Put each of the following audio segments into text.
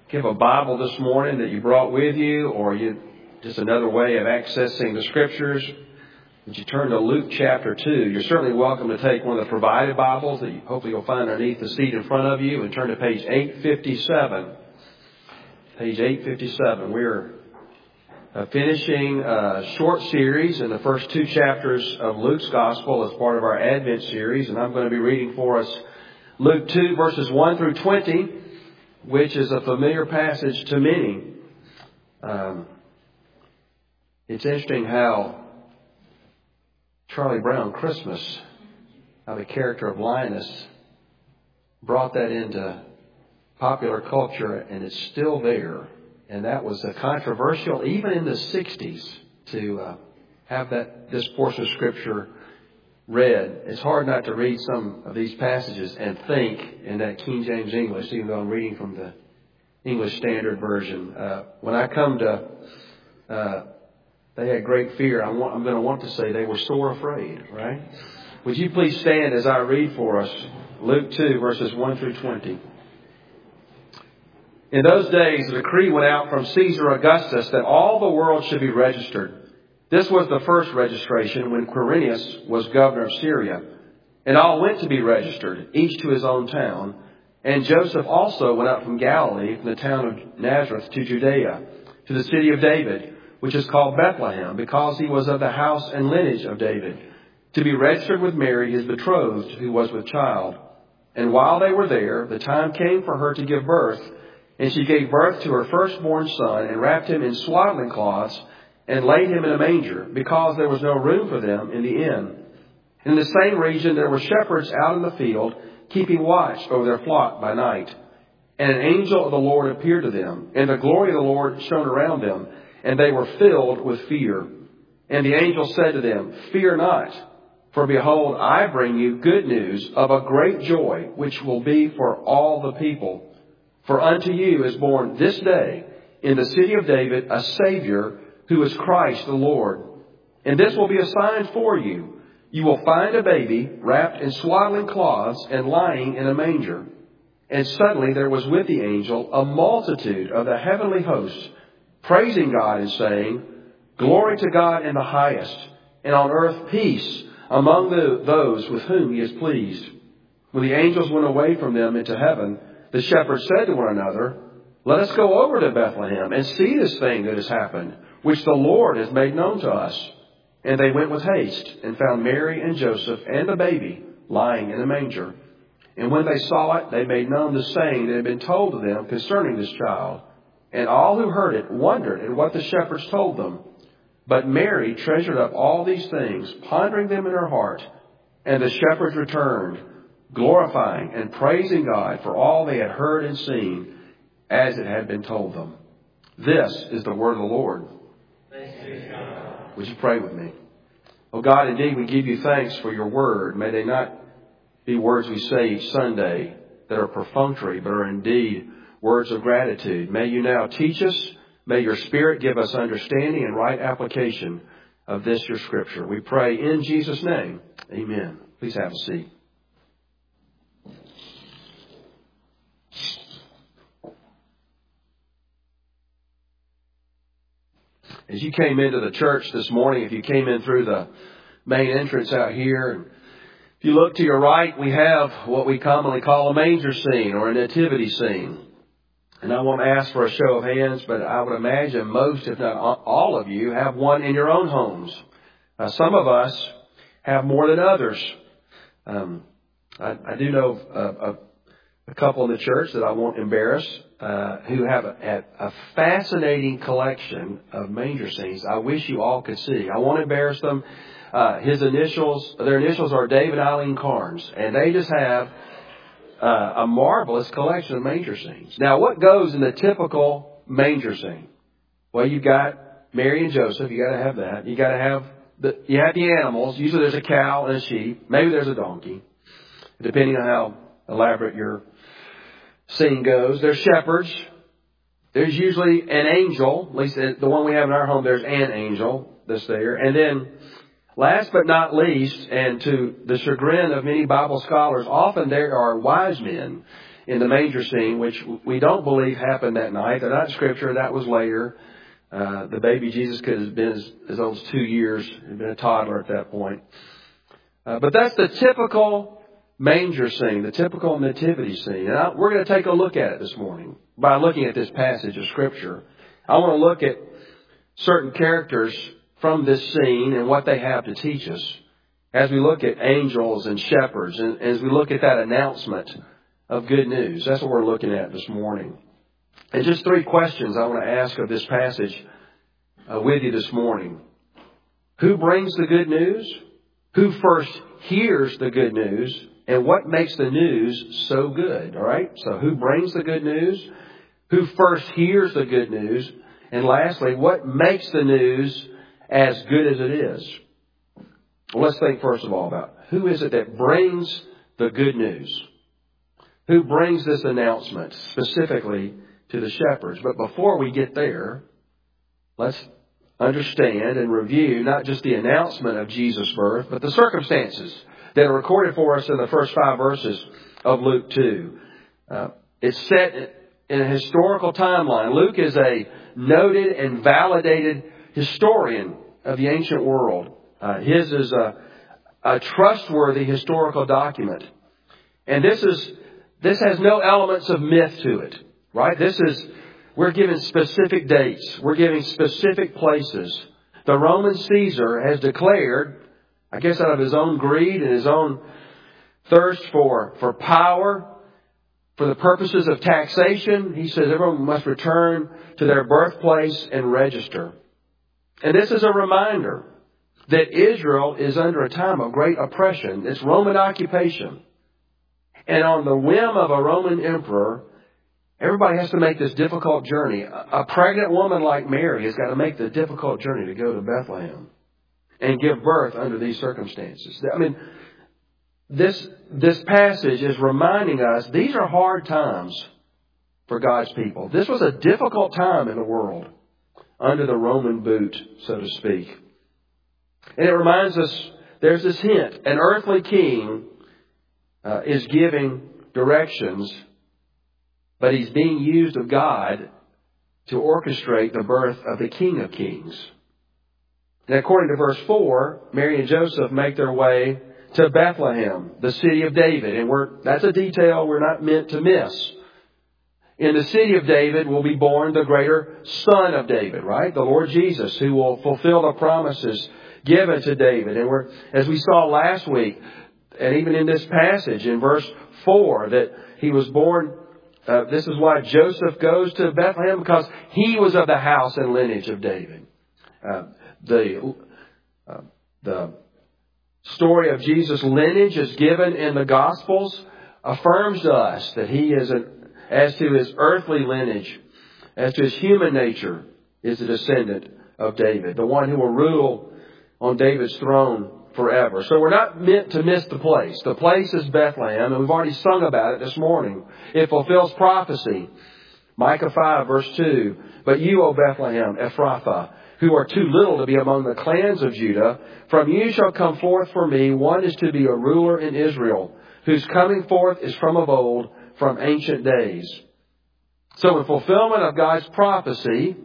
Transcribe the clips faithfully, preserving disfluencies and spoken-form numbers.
If you have a Bible this morning that you brought with you, or you just another way of accessing the Scriptures, would you turn to Luke chapter two? You're certainly welcome to take one of the provided Bibles that you, hopefully you'll find underneath the seat in front of you, and turn to page eight fifty-seven. Page eight fifty-seven. We're uh, finishing a short series in the first two chapters of Luke's Gospel as part of our Advent series, and I'm going to be reading for us Luke two, verses one through twenty, which is a familiar passage to many. Um, it's interesting how Charlie Brown Christmas, how the character of Linus brought that into popular culture, and it's still there. And that was a controversial, even in the sixties, to uh, have that this portion of Scripture read. It's hard not to read some of these passages and think in that King James English, even though I'm reading from the English Standard Version. Uh, when I come to, uh, they had great fear. I want, I'm going to want to say they were sore afraid, right? Would you please stand as I read for us Luke two, verses one through twenty. In those days, a decree went out from Caesar Augustus that all the world should be registered. This was the first registration when Quirinius was governor of Syria. And all went to be registered, each to his own town. And Joseph also went up from Galilee, from the town of Nazareth to Judea, to the city of David, which is called Bethlehem, because he was of the house and lineage of David, to be registered with Mary, his betrothed, who was with child. And while they were there, the time came for her to give birth. And she gave birth to her firstborn son, and wrapped him in swaddling cloths, and laid him in a manger, because there was no room for them in the inn. In the same region there were shepherds out in the field, keeping watch over their flock by night. And an angel of the Lord appeared to them, and the glory of the Lord shone around them, and they were filled with fear. And the angel said to them, "Fear not, for behold, I bring you good news of a great joy, which will be for all the people. For unto you is born this day in the city of David a Savior, who is Christ the Lord. And this will be a sign for you. You will find a baby wrapped in swaddling cloths and lying in a manger." And suddenly there was with the angel a multitude of the heavenly hosts, praising God and saying, "Glory to God in the highest, and on earth peace among the, those with whom he is pleased." When the angels went away from them into heaven, the shepherds said to one another, "Let us go over to Bethlehem and see this thing that has happened, which the Lord has made known to us." And they went with haste and found Mary and Joseph and the baby lying in a manger. And when they saw it, they made known the saying that had been told to them concerning this child. And all who heard it wondered at what the shepherds told them. But Mary treasured up all these things, pondering them in her heart. And the shepherds returned, glorifying and praising God for all they had heard and seen, as it had been told them. This is the word of the Lord. Thanks be to God. Would you pray with me? Oh God, indeed we give you thanks for your word. May they not be words we say each Sunday that are perfunctory, but are indeed words of gratitude. May you now teach us. May your Spirit give us understanding and right application of this, your Scripture. We pray in Jesus' name. Amen. Please have a seat. As you came into the church this morning, if you came in through the main entrance out here, and if you look to your right, we have what we commonly call a manger scene or a nativity scene. And I won't ask for a show of hands, but I would imagine most, if not all of you, have one in your own homes. Uh, some of us have more than others. Um, I, I do know a, a, a couple in the church that I won't embarrass, uh, who have a, a fascinating collection of manger scenes. I wish you all could see. I won't embarrass them. Uh, his initials, their initials are David Eileen Carnes, and they just have uh, a marvelous collection of manger scenes. Now, what goes in the typical manger scene? Well, you've got Mary and Joseph. You got to have that. You got to have the, you have the animals. Usually there's a cow and a sheep. Maybe there's a donkey, depending on how elaborate your scene goes. There's shepherds. There's usually an angel. At least the one we have in our home, there's an angel that's there. And then last but not least, and to the chagrin of many Bible scholars, often there are wise men. in the manger scene, which we don't believe happened that night. They're not in Scripture. That was later. Uh, the baby Jesus could have been as, as old as two years. He'd been a toddler at that point. Uh, but that's the typical manger scene, the typical nativity scene. And I, we're going to take a look at it this morning by looking at this passage of Scripture. I want to look at certain characters from this scene and what they have to teach us as we look at angels and shepherds and as we look at that announcement of good news. That's what we're looking at this morning. And just three questions I want to ask of this passage uh, with you this morning. Who brings the good news? Who first hears the good news? And what makes the news so good? All right? So who brings the good news? Who first hears the good news? And lastly, what makes the news as good as it is? Well, let's think first of all about who is it that brings the good news? Who brings this announcement specifically to the shepherds? But before we get there, let's understand and review not just the announcement of Jesus' birth, but the circumstances that are recorded for us in the first five verses of Luke two. Uh, it's set in a historical timeline. Luke is a noted and validated historian of the ancient world. Uh, his is a, a trustworthy historical document. And this is this has no elements of myth to it, right? This is, we're given specific dates. We're giving specific places. The Roman Caesar has declared, I guess out of his own greed and his own thirst for, for power, for the purposes of taxation, he says everyone must return to their birthplace and register. And this is a reminder that Israel is under a time of great oppression. It's Roman occupation. And on the whim of a Roman emperor, everybody has to make this difficult journey. A pregnant woman like Mary has got to make the difficult journey to go to Bethlehem and give birth under these circumstances. I mean, this, this passage is reminding us these are hard times for God's people. This was a difficult time in the world under the Roman boot, so to speak. And it reminds us, there's this hint. An earthly king uh, is giving directions, but he's being used of God to orchestrate the birth of the King of Kings. And according to verse four, Mary and Joseph make their way to Bethlehem, the city of David. And we're, that's a detail we're not meant to miss. In the city of David will be born the greater Son of David, right? The Lord Jesus, who will fulfill the promises given to David. And we're, as we saw last week, and even in this passage in verse four, that he was born, uh, this is why Joseph goes to Bethlehem, because he was of the house and lineage of David. Uh, the, uh, the story of Jesus' lineage is given in the Gospels, affirms to us that he is, a, as to his earthly lineage, as to his human nature, is a descendant of David, the one who will rule on David's throne forever. So we're not meant to miss the place. The place is Bethlehem, and we've already sung about it this morning. It fulfills prophecy. Micah five, verse two. But you, O Bethlehem, Ephrathah, who are too little to be among the clans of Judah, from you shall come forth for me one is to be a ruler in Israel, whose coming forth is from of old, from ancient days. So in fulfillment of God's prophecy,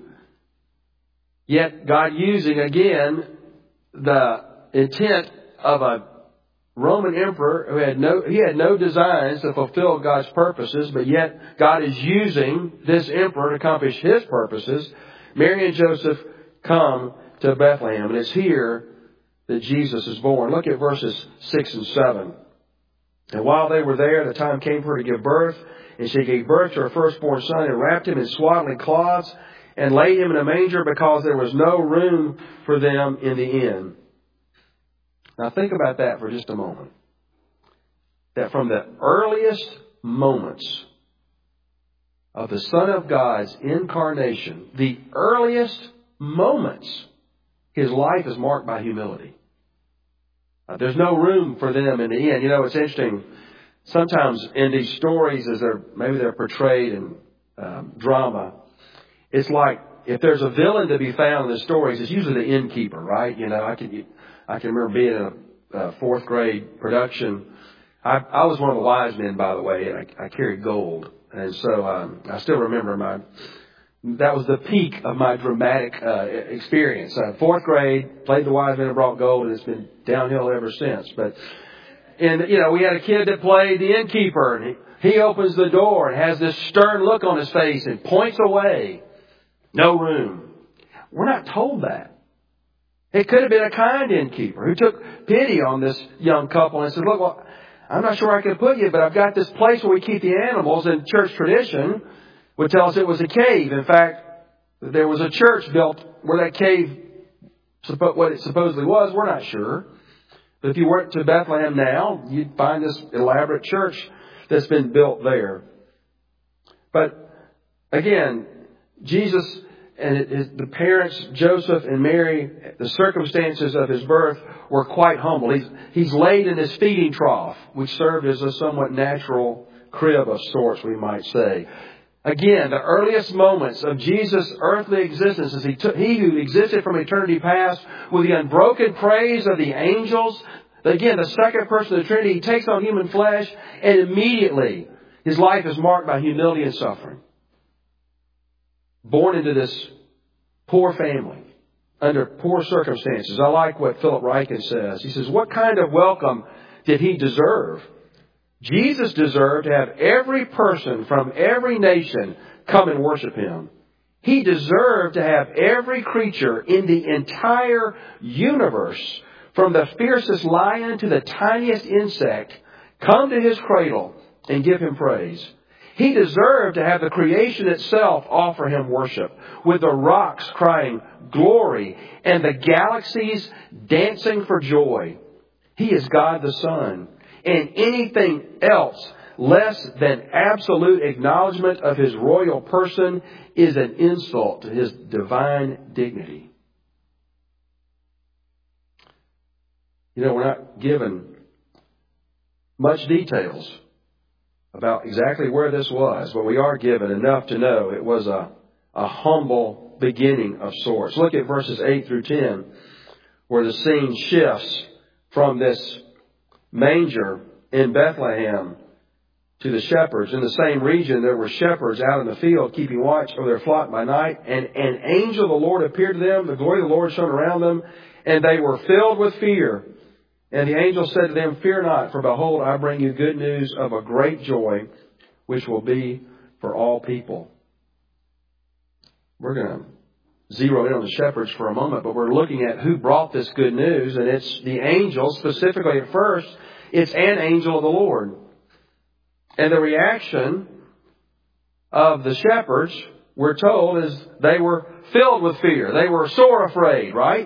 yet God using again the intent of a Roman emperor who had no, he had no designs to fulfill God's purposes, but yet God is using this emperor to accomplish his purposes. Mary and Joseph come to Bethlehem, and it's here that Jesus is born. Look at verses six and seven. And while they were there, the time came for her to give birth, and she gave birth to her firstborn son and wrapped him in swaddling cloths and laid him in a manger because there was no room for them in the inn. Now think about that for just a moment. That from the earliest moments of the Son of God's incarnation, the earliest moments, his life is marked by humility. Uh, there's no room for them in the inn. You know, it's interesting. Sometimes in these stories, as they're maybe they're portrayed in um, drama, it's like if there's a villain to be found in the stories, it's usually the innkeeper, right? You know, I can I can remember being in a, a fourth grade production I, I was one of the wise men, by the way, and I, I carried gold. And so um, I still remember my, that was the peak of my dramatic uh, experience. Uh, fourth grade, played the wise men and brought gold, and it's been downhill ever since. But, and, you know, we had a kid that played the innkeeper, and he, he opens the door and has this stern look on his face and points away. No room. We're not told that. It could have been a kind innkeeper who took pity on this young couple and said, look, well, I'm not sure where I can put you, but I've got this place where we keep the animals, and church tradition would tell us it was a cave. In fact, there was a church built where that cave, what it supposedly was, we're not sure. But if you went to Bethlehem now, you'd find this elaborate church that's been built there. But again, Jesus and his, the parents, Joseph and Mary, the circumstances of his birth were quite humble. He's, he's laid in his feeding trough, which served as a somewhat natural crib of sorts, we might say. Again, the earliest moments of Jesus' earthly existence as he, took, he who existed from eternity past with the unbroken praise of the angels. Again, the second person of the Trinity, he takes on human flesh, and immediately his life is marked by humility and suffering. Born into this poor family, under poor circumstances. I like what Philip Ryken says. He says, what kind of welcome did he deserve? Jesus deserved to have every person from every nation come and worship him. He deserved to have every creature in the entire universe, from the fiercest lion to the tiniest insect, come to his cradle and give him praise. He deserved to have the creation itself offer him worship, with the rocks crying glory and the galaxies dancing for joy. He is God the Son, and anything else less than absolute acknowledgement of his royal person is an insult to his divine dignity. You know, we're not given much details about exactly where this was, but we are given enough to know it was a, a humble beginning of sorts. Look at verses eight through ten, where the scene shifts from this manger in Bethlehem to the shepherds. In the same region, there were shepherds out in the field keeping watch over their flock by night, and an angel of the Lord appeared to them. The glory of the Lord shone around them, and they were filled with fear. And the angel said to them, fear not, for behold, I bring you good news of a great joy, which will be for all people. We're going to zero in on the shepherds for a moment, but we're looking at who brought this good news, and it's the angel. Specifically at first, it's an angel of the Lord. And the reaction of the shepherds, we're told, is they were filled with fear. They were sore afraid, right?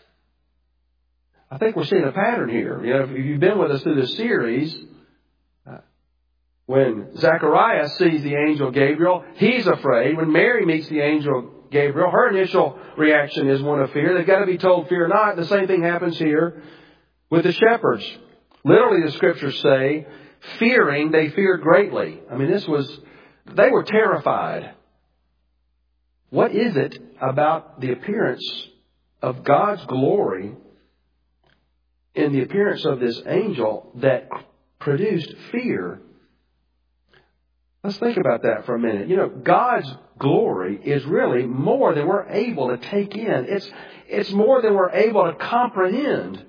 I think we're seeing a pattern here. You know, if you've been with us through this series, uh, when Zechariah sees the angel Gabriel, he's afraid. When Mary meets the angel Gabriel, her initial reaction is one of fear. They've got to be told, fear not. The same thing happens here with the shepherds. Literally, the scriptures say, fearing, they feared greatly. I mean, this was, they were terrified. What is it about the appearance of God's glory in the appearance of this angel that produced fear? Let's think about that for a minute. You know, God's glory is really more than we're able to take in. It's, it's more than we're able to comprehend.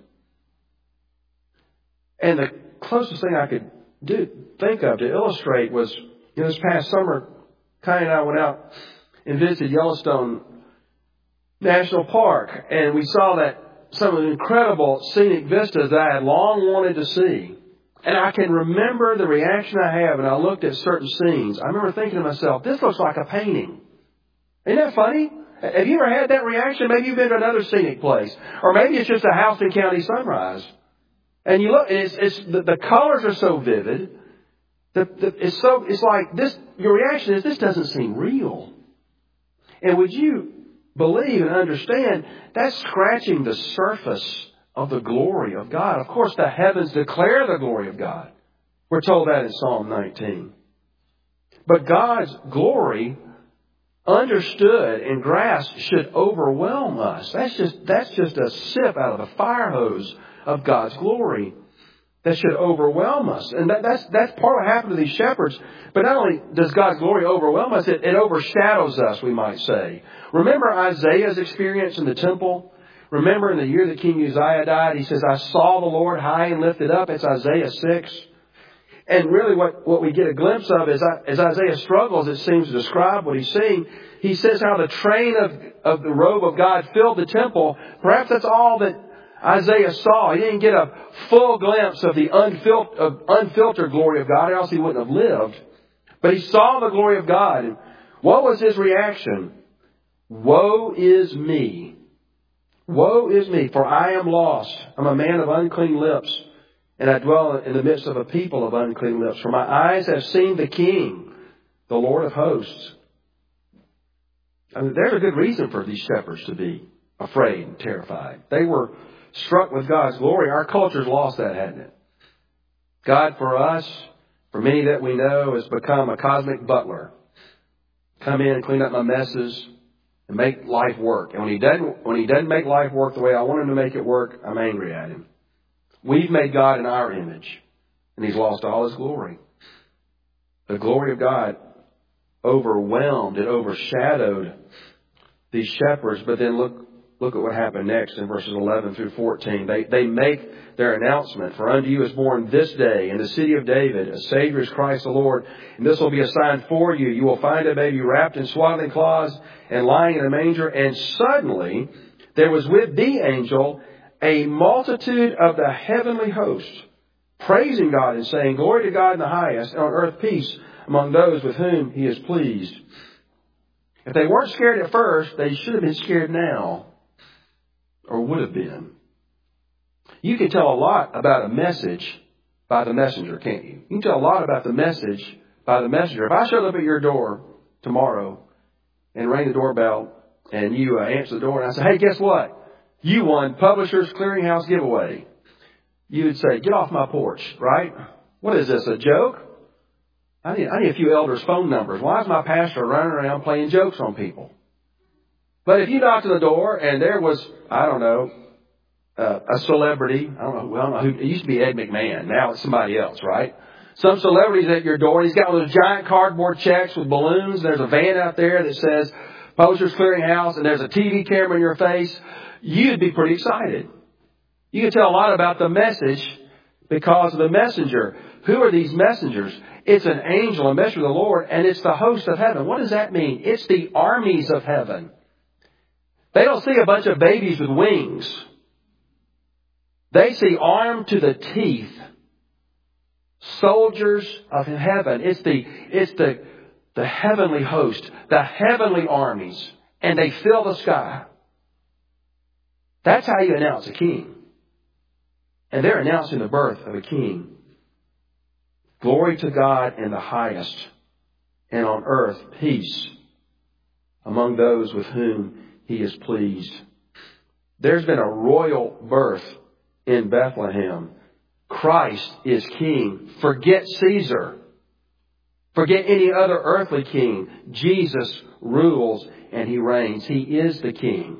And the closest thing I could do, think of to illustrate was, you know, this past summer, Kai and I went out and visited Yellowstone National Park, and we saw that some of the incredible scenic vistas that I had long wanted to see. And I can remember the reaction I have when I looked at certain scenes. I remember thinking to myself, this looks like a painting. Isn't that funny? Have you ever had that reaction? Maybe you've been to another scenic place. Or maybe it's just a Houston County sunrise. And you look, it's, it's the, the colors are so vivid. The, the, it's so, it's like this, your reaction is, this doesn't seem real. And would you believe and understand, that's scratching the surface of the glory of God. Of course, the heavens declare the glory of God. We're told that in Psalm nineteen. But God's glory, understood and grasped, should overwhelm us. That's just, that's just a sip out of the fire hose of God's glory. that should overwhelm us. And that, that's, that's part of what happened to these shepherds. But not only does God's glory overwhelm us, it, it overshadows us, we might say. Remember Isaiah's experience in the temple? Remember in the year that King Uzziah died, he says, I saw the Lord high and lifted up. It's Isaiah six. And really what, what we get a glimpse of is as Isaiah struggles, it seems to describe what he's seeing. He says how the train of, of the robe of God filled the temple. Perhaps that's all that Isaiah saw. He didn't get a full glimpse of the unfil- of unfiltered glory of God, or else he wouldn't have lived. But he saw the glory of God. And what was his reaction? Woe is me. Woe is me, for I am lost. I'm a man of unclean lips, and I dwell in the midst of a people of unclean lips. For my eyes have seen the King, the Lord of hosts. I mean, there's a good reason for these shepherds to be afraid and terrified. They were struck with God's glory. Our culture's lost that, hasn't it? God for us, for many that we know, has become a cosmic butler. Come in and clean up my messes and make life work. And when he doesn't, when he doesn't make life work the way I want him to make it work, I'm angry at him. We've made God in our image, and he's lost all his glory. The glory of God overwhelmed and overshadowed these shepherds. But then look, look at what happened next in verses eleven through fourteen. They, they make their announcement. For unto you is born this day in the city of David a Savior is Christ the Lord. And this will be a sign for you. You will find a baby wrapped in swaddling cloths and lying in a manger. And suddenly there was with the angel a multitude of the heavenly host, praising God and saying, Glory to God in the highest, and on earth peace among those with whom he is pleased. If they weren't scared at first, they should have been scared now, or would have been. You can tell a lot about a message by the messenger, can't you? You can tell a lot about the message by the messenger. If I showed up at your door tomorrow and rang the doorbell and you uh, answer the door and I say, hey, guess what? You won Publishers Clearinghouse giveaway. You would say, get off my porch, right? What is this, a joke? I need, I need a few elders' phone numbers. Why is my pastor running around playing jokes on people? But if you knocked on the door and there was, I don't know, uh, a celebrity, I don't know, I don't know who, it used to be Ed McMahon. Now it's somebody else, right? Some celebrity's at your door. He's got one of those giant cardboard checks with balloons. There's a van out there that says Publishers Clearinghouse, and there's a T V camera in your face. You'd be pretty excited. You can tell a lot about the message because of the messenger. Who are these messengers? It's an angel, a messenger of the Lord, and it's the host of heaven. What does that mean? It's the armies of heaven. They don't see a bunch of babies with wings. They see armed to the teeth soldiers of heaven. It's the, it's the, the heavenly host, the heavenly armies, and they fill the sky. That's how you announce a king. And they're announcing the birth of a king. Glory to God in the highest, and on earth peace among those with whom he is pleased. There's been a royal birth in Bethlehem. Christ is king. Forget Caesar. Forget any other earthly king. Jesus rules and he reigns. He is the king.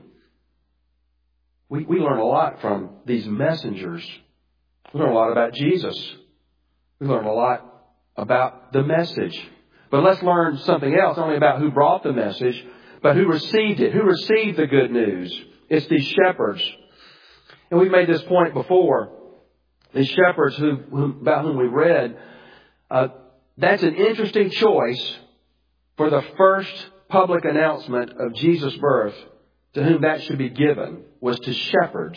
We, we learn a lot from these messengers. We learn a lot about Jesus. We learn a lot about the message. But let's learn something else, not only about who brought the message, but who received it, who received the good news. It's these shepherds. And we've made this point before. These shepherds who, who, about whom we read, uh, that's an interesting choice for the first public announcement of Jesus' birth, to whom that should be given, was to shepherds.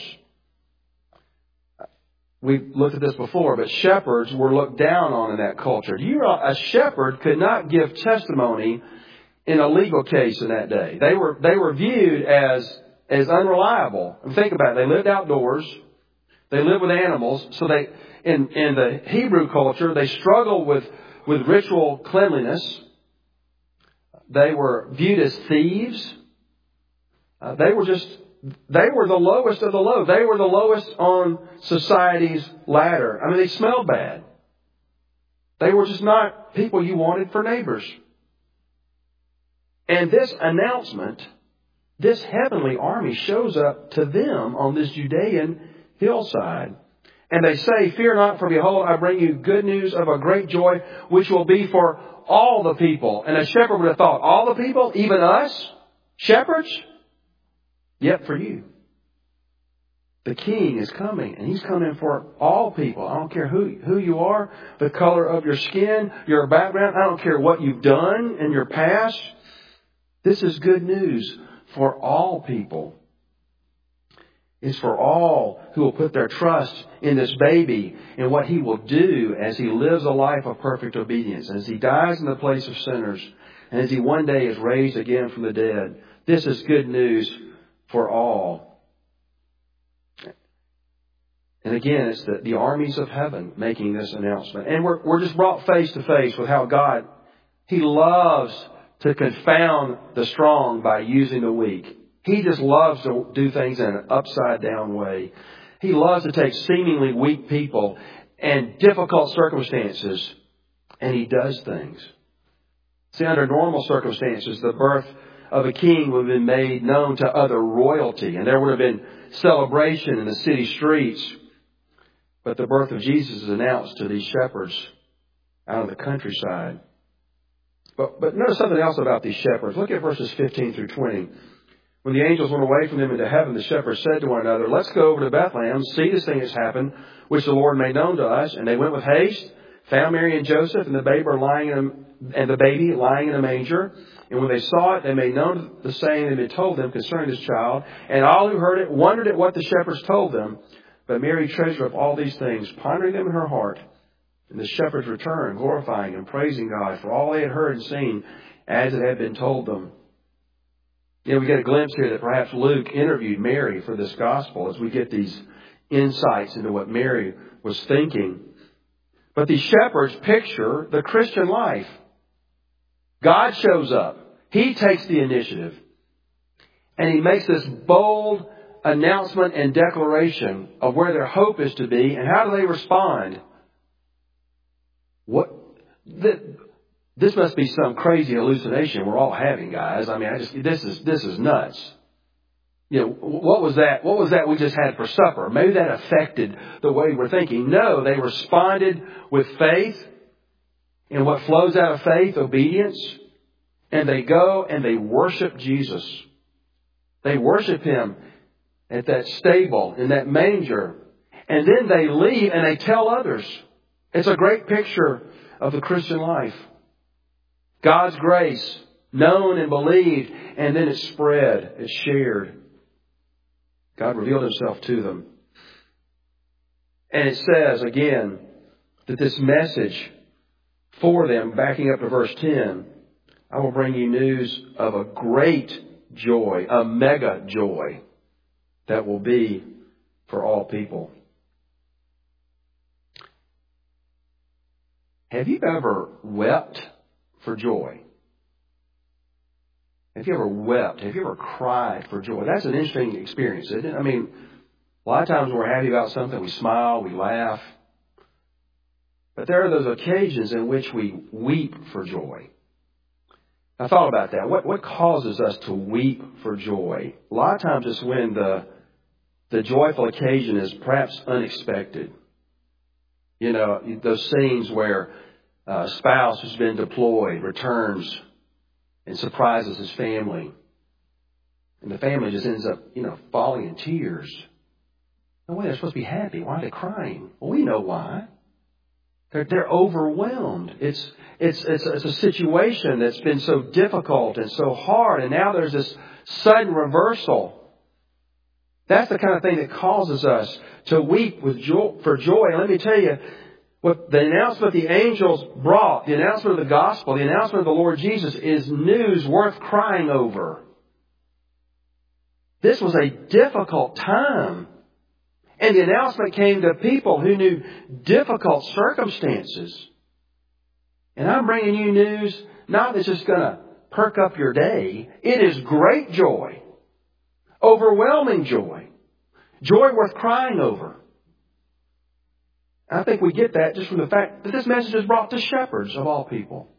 We've looked at this before, but shepherds were looked down on in that culture. Do you know a shepherd could not give testimony in a legal case in that day? They were they were viewed as as unreliable. And think about it. They lived outdoors. They lived with animals. So they in in the Hebrew culture, they struggled with with ritual cleanliness. They were viewed as thieves. Uh, they were just They were the lowest of the low. They were the lowest on society's ladder. I mean, they smelled bad. They were just not people you wanted for neighbors. And this announcement, this heavenly army shows up to them on this Judean hillside. And they say, fear not, for behold, I bring you good news of a great joy, which will be for all the people. And a shepherd would have thought, all the people, even us, shepherds? Yet for you. The King is coming, and He's coming for all people. I don't care who, who you are, the color of your skin, your background. I don't care what you've done in your past. This is good news for all people. It's for all who will put their trust in this baby and what He will do as He lives a life of perfect obedience, as He dies in the place of sinners, and as He one day is raised again from the dead. This is good news for all. And again, it's the, the armies of heaven making this announcement. And we're, we're just brought face to face with how God, He loves to confound the strong by using the weak. He just loves to do things in an upside down way. He loves to take seemingly weak people and difficult circumstances, and He does things. See, under normal circumstances, the birth of a king would have been made known to other royalty, and there would have been celebration in the city streets. But the birth of Jesus is announced to these shepherds out on the countryside. But, but notice something else about these shepherds. Look at verses fifteen through twenty. When the angels went away from them into heaven, the shepherds said to one another, let's go over to Bethlehem, see this thing has happened, which the Lord made known to us. And they went with haste, found Mary and Joseph, and the baby lying in a, and the baby lying in a manger. And when they saw it, they made known the saying that had been told them concerning this child. And all who heard it wondered at what the shepherds told them. But Mary treasured up all these things, pondering them in her heart. And the shepherds returned, glorifying and praising God for all they had heard and seen, as it had been told them. You know, we get a glimpse here that perhaps Luke interviewed Mary for this gospel as we get these insights into what Mary was thinking. But these shepherds picture the Christian life. God shows up. He takes the initiative. And He makes this bold announcement and declaration of where their hope is to be. And how do they respond? What? The, This must be some crazy hallucination we're all having, guys. I mean, I just this is this is nuts. You know, what was that? What was that we just had for supper? Maybe that affected the way we're thinking. No, they responded with faith, and what flows out of faith, obedience. And they go and they worship Jesus. They worship Him at that stable, in that manger, and then they leave and they tell others. It's a great picture of the Christian life. God's grace, known and believed, and then it's spread, it's shared. God revealed Himself to them. And it says, again, that this message for them, backing up to verse ten, I will bring you news of a great joy, a mega joy, that will be for all people. Have you ever wept for joy? Have you ever wept? Have you ever cried for joy? That's an interesting experience, isn't it? I mean, a lot of times we're happy about something, we smile, we laugh. But there are those occasions in which we weep for joy. I thought about that. What what causes us to weep for joy? A lot of times it's when the the joyful occasion is perhaps unexpected. You know, those scenes where a spouse who's been deployed returns and surprises his family. And the family just ends up, you know, falling in tears. No way, they're supposed to be happy. Why are they crying? Well, we know why. They're, they're overwhelmed. It's, it's, it's, it's a situation that's been so difficult and so hard. And now there's this sudden reversal. That's the kind of thing that causes us to weep with joy, for joy. And let me tell you, what the announcement the angels brought, the announcement of the gospel, the announcement of the Lord Jesus is news worth crying over. This was a difficult time. And the announcement came to people who knew difficult circumstances. And I'm bringing you news not that's just going to perk up your day. It is great joy. Overwhelming joy. Joy worth crying over. I think we get that just from the fact that this message is brought to shepherds of all people.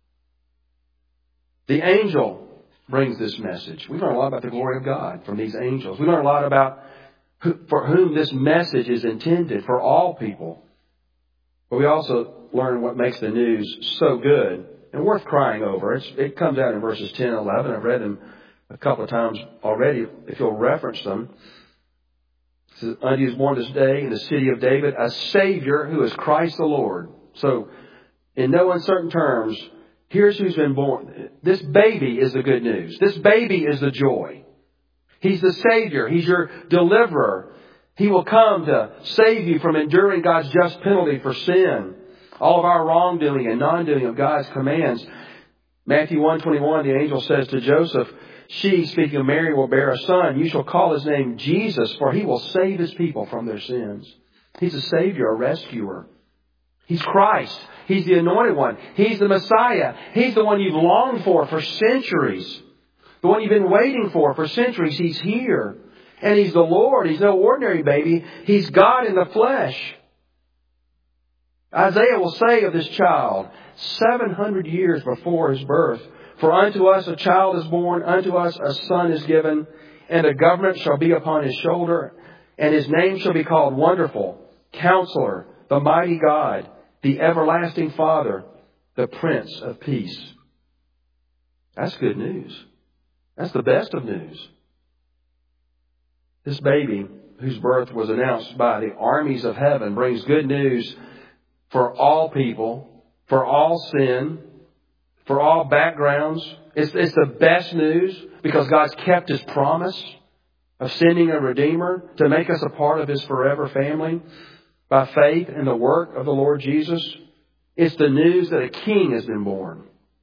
The angel brings this message. We learn a lot about the glory of God from these angels. We learn a lot about for whom this message is intended, for all people. But we also learn what makes the news so good and worth crying over. It's, it comes out in verses ten and eleven. I've read them a couple of times already, if you'll reference them. It says, unto you is born this day in the city of David a Savior who is Christ the Lord. So, in no uncertain terms, here's who's been born. This baby is the good news. This baby is the joy. He's the Savior. He's your deliverer. He will come to save you from enduring God's just penalty for sin. All of our wrongdoing and non-doing of God's commands. Matthew one twenty-one, the angel says to Joseph, she, speaking of Mary, will bear a son. You shall call his name Jesus, for he will save his people from their sins. He's a Savior, a rescuer. He's Christ. He's the anointed one. He's the Messiah. He's the one you've longed for for centuries. The one you've been waiting for for centuries. He's here. And He's the Lord. He's no ordinary baby. He's God in the flesh. Isaiah will say of this child, seven hundred years before His birth, for unto us a child is born, unto us a son is given, and the government shall be upon His shoulder, and His name shall be called Wonderful, Counselor, the Mighty God, the Everlasting Father, the Prince of Peace. That's good news. That's the best of news. This baby, whose birth was announced by the armies of heaven, brings good news for all people, for all sin, for all backgrounds. It's, it's the best news because God's kept His promise of sending a Redeemer to make us a part of His forever family by faith in the work of the Lord Jesus. It's the news that a King has been born.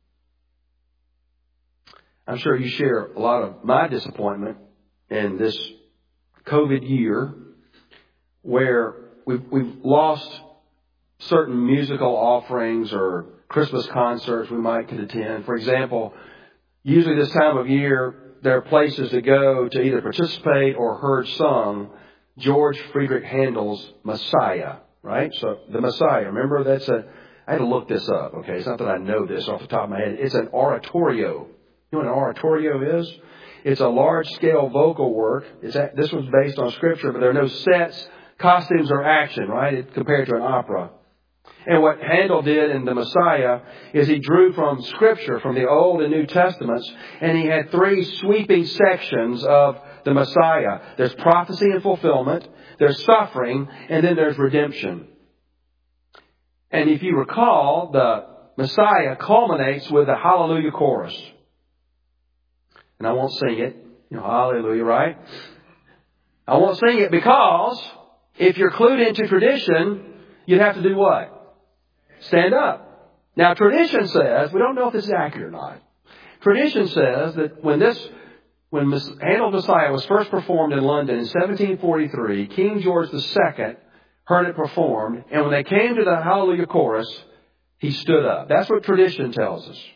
I'm sure you share a lot of my disappointment in this COVID year where we've, we've lost certain musical offerings or Christmas concerts we might could attend. For example, usually this time of year, there are places to go to either participate or heard sung George Friedrich Handel's Messiah, right? So the Messiah, remember that's a, I had to look this up, okay? It's not that I know this off the top of my head. It's an oratorio. You know what an oratorio is? It's a large-scale vocal work. It's a, this one's based on Scripture, but there are no sets, costumes, or action, right? It, compared to an opera. And what Handel did in the Messiah is he drew from Scripture, from the Old and New Testaments, and he had three sweeping sections of the Messiah. There's prophecy and fulfillment, there's suffering, and then there's redemption. And if you recall, the Messiah culminates with a Hallelujah chorus. And I won't sing it. You know, hallelujah, right? I won't sing it because if you're clued into tradition, you'd have to do what? Stand up. Now, tradition says, we don't know if this is accurate or not. Tradition says that when this, when Handel's Messiah was first performed in London in seventeen forty-three, King George the Second heard it performed, and when they came to the Hallelujah chorus, he stood up. That's what tradition tells us.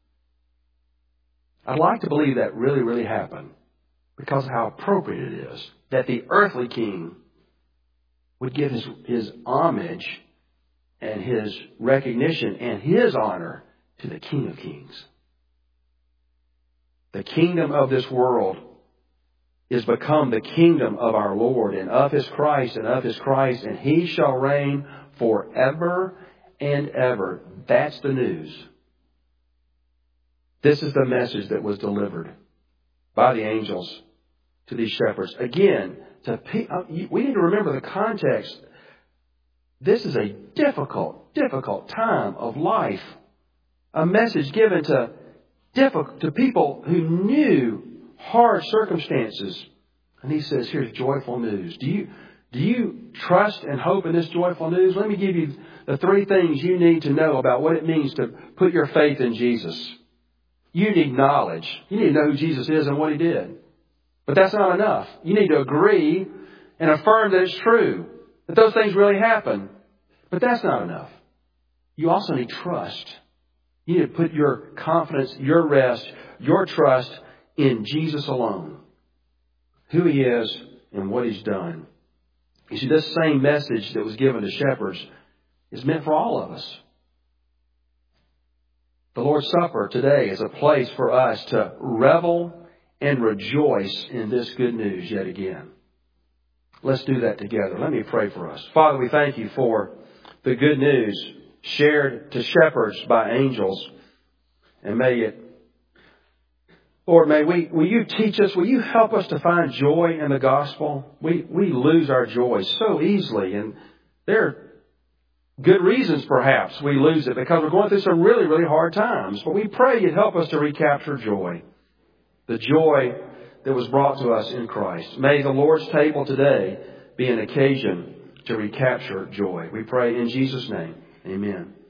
I'd like to believe that really, really happened because of how appropriate it is that the earthly king would give his, his homage and his recognition and his honor to the King of Kings. The kingdom of this world is become the kingdom of our Lord and of His Christ and of His Christ, and He shall reign forever and ever. That's the news. This is the message that was delivered by the angels to these shepherds. Again, to we need to remember the context. This is a difficult, difficult time of life. A message given to, difficult, to people who knew hard circumstances. And He says, here's joyful news. Do you, do you trust and hope in this joyful news? Let me give you the three things you need to know about what it means to put your faith in Jesus. You need knowledge. You need to know who Jesus is and what He did. But that's not enough. You need to agree and affirm that it's true, that those things really happen. But that's not enough. You also need trust. You need to put your confidence, your rest, your trust in Jesus alone. Who He is and what He's done. You see, this same message that was given to shepherds is meant for all of us. The Lord's Supper today is a place for us to revel and rejoice in this good news yet again. Let's do that together. Let me pray for us. Father, we thank you for the good news shared to shepherds by angels. And may it, Lord, may we, will you teach us, will you help us to find joy in the gospel? We, we lose our joy so easily, and there are good reasons perhaps we lose it because we're going through some really, really hard times. But we pray you'd help us to recapture joy. The joy that was brought to us in Christ. May the Lord's table today be an occasion to recapture joy. We pray in Jesus' name. Amen.